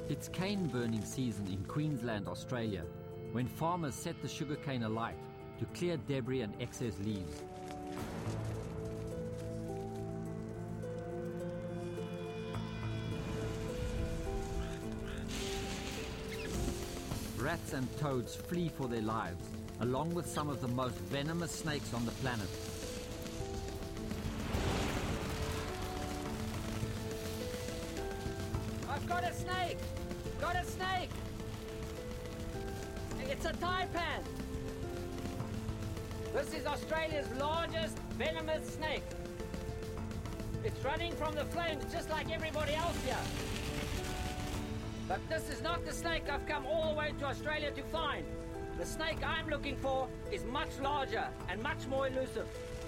It's cane burning season in Queensland, Australia, when farmers set the sugarcane alight to clear debris and excess leaves. Rats and toads flee for their lives, along with some of the most venomous snakes on the planet. I've got a snake! Got a snake! It's a taipan! This is Australia's largest venomous snake. It's running from the flames just like everybody else here. But this is not the snake I've come all the way to Australia to find. The snake I'm looking for is much larger and much more elusive.